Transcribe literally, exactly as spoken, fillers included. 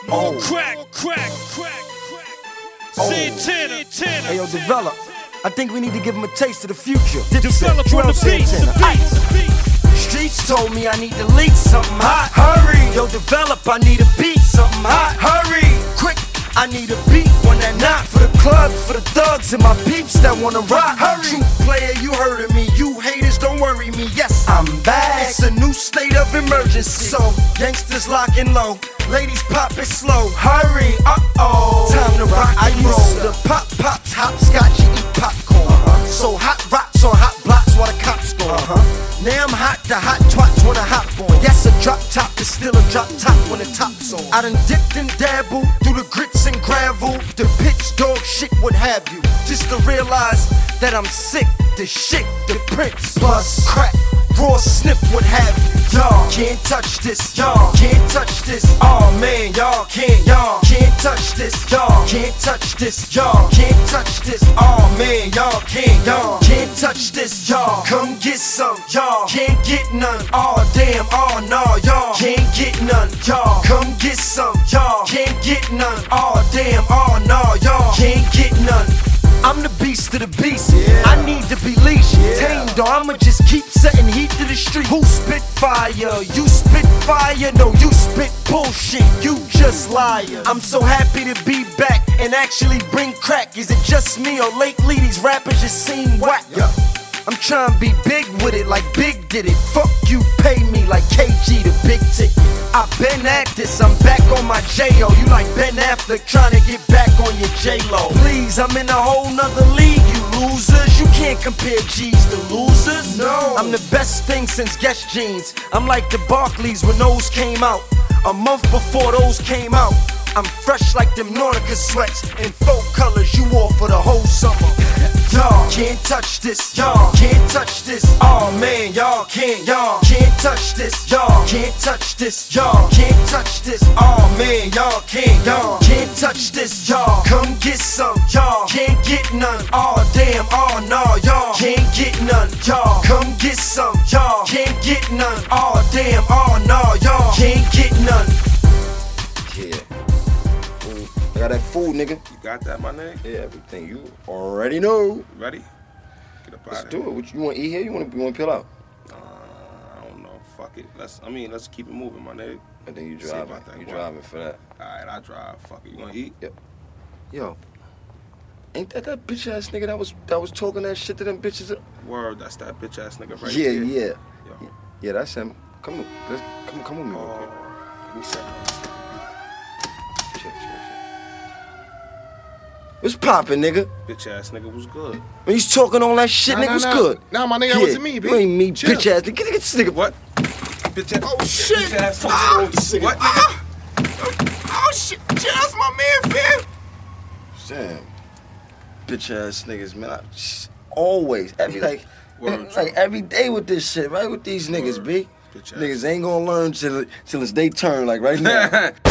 Oh. Crack, crack, crack, crack. Oh. Santana, Santana. Hey yo, develop. I think we need to give him a taste of the future. Develop on the beats, the beats, the beats. Streets told me I need to leak something hot. Hurry, yo, develop. I need a beat, something hot. Hurry, quick. I need a beat, one that not for the clubs, for the thugs and my peeps that wanna rock. Hurry, true player, you heard of me. You haters, don't worry me. Yes, I'm back. It's a new state of emergency. So gangsters locking low, ladies pop it slow. Hurry, uh oh, time to rock. I roll the pop pops, hopscotch, you eat popcorn. Uh-huh. So hot rocks on hot blocks while the cops go. Uh-huh. Now I'm hot, the hot twats wanna hop on. Yes, a drop top is still a drop top when the top's on. I done dipped and dabbled through the grits and gravel, the pitch, dog shit, what have you. Just to realize that I'm sick, the shit, the prince, plus crack, raw snip, what have you. Y'all can't touch this, y'all can't touch this. Oh man, y'all can't, y'all can't touch this. Y'all can't touch this, y'all can't touch this. Oh man, y'all can't, y'all can't touch this. Y'all come get some, y'all can't get none. Oh damn, oh no, y'all can't get none. Y'all come get some, y'all can't get none. Oh damn, oh no, y'all can't get none. I'm the beast of the beast, yeah. I need to be leashed, yeah. Tamed, or I'ma just keep setting heat to the street. Who spit fire? You spit fire? No, you spit bullshit, you just liar. I'm so happy to be back and actually bring crack. Is it just me or lately these rappers just seem whack? Yeah. I'm trying to be big with it like Big did it. Fuck you, pay me like K G the big ticket. I been at this, I'm back on my J O. You like Ben Affleck trying to get back on your J-Lo. Please, I'm in a whole nother league, you losers. You can't compare G's to losers. No, I'm the best thing since Guess Jeans. I'm like the Barclays when those came out. A month before those came out. I'm fresh like them Nautica sweats in full colors you wore for the whole summer. Y'all can't touch this, y'all can't touch this. Oh man, y'all can't, y'all can't touch this. Y'all can't touch this, y'all can't touch this. Oh man, y'all can't, y'all can't touch this. Y'all come get some, y'all can't get none. Oh damn, oh no, y'all can't get none. Y'all come get some, y'all can't get none. Oh damn, oh no, y'all can't get none. Yeah. I got that food, nigga. You got that, my nigga? Yeah, everything. You already know. You ready? Get up Let's out do here. it. What you want to eat here? You want to you want to peel out? Uh, I don't know. Fuck it. Let's. I mean, let's keep it moving, my nigga. I think you See driving. about that. You What? driving for that? All right, I drive. Fuck it. You wanna eat? Yep. Yo, ain't that that bitch ass nigga that was that was talking that shit to them bitches? Word. That's that bitch ass nigga right yeah, there. yeah, Yo. yeah. That's him. Come on, let's come come with me real Oh, quick. let me set up. Chill, chill, chill. What's poppin', nigga? Bitch ass nigga was good. When he's talking all that shit, Nah, nigga, nah, was nah. good. Nah, my nigga, that wasn't me, B. You ain't me, Chill. bitch ass nigga. Get, get this nigga. What? Bitch ass. Oh shit! Bitch ass Oh, nigga. What? Ah! Oh shit! Chill, that's my man, fam. Damn. Bitch ass niggas, man. I, always, every like, Word, like every day with this shit, right? With these niggas, Word. B. Bitch ass. Niggas ain't gonna learn till till it's they turn, like right now.